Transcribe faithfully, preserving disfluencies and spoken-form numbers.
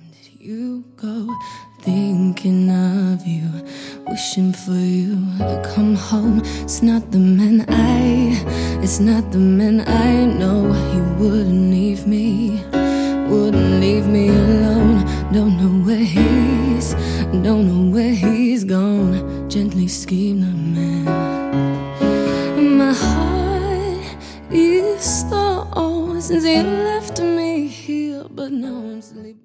did you go? Thinking of you, wishing for you to come home. It's not the man I, it's not the man I know. He wouldn't leave me, wouldn't leave me alone. Don't know where he's, don't know where he's gone. Gently scheme the man. My heart is stone since he left me here, but now I'm sleeping.